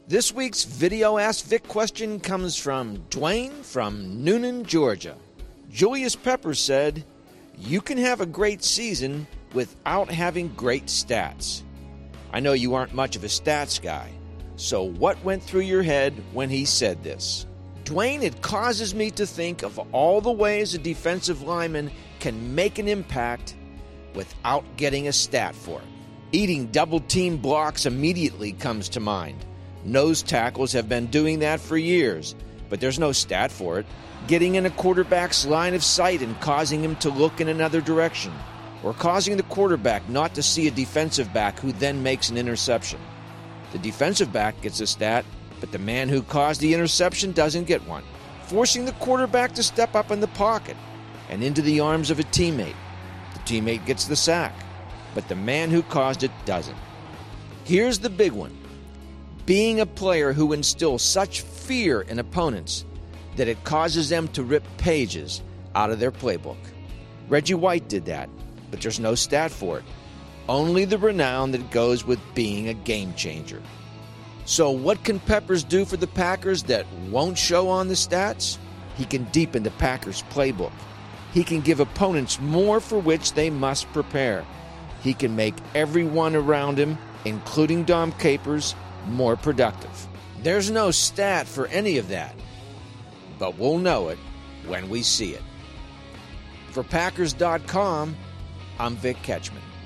This week's Video Ask Vic question comes from Dwayne from Noonan, Georgia. Julius Peppers said, "You can have a great season without having great stats." I know you aren't much of a stats guy, so what went through your head when he said this? Dwayne, it causes me to think of all the ways a defensive lineman can make an impact without getting a stat for it. Eating double-team blocks immediately comes to mind. Nose tackles have been doing that for years, but there's no stat for it. Getting in a quarterback's line of sight and causing him to look in another direction, or causing the quarterback not to see a defensive back who then makes an interception. The defensive back gets a stat, but the man who caused the interception doesn't get one. Forcing the quarterback to step up in the pocket and into the arms of a teammate. The teammate gets the sack, but the man who caused it doesn't. Here's the big one. Being a player who instills such fear in opponents that it causes them to rip pages out of their playbook. Reggie White did that, but there's no stat for it. Only the renown that goes with being a game changer. So what can Peppers do for the Packers that won't show on the stats? He can deepen the Packers' playbook. He can give opponents more for which they must prepare. He can make everyone around him, including Dom Capers, more productive. There's no stat for any of that, but we'll know it when we see it. For Packers.com, I'm Vic Ketchman.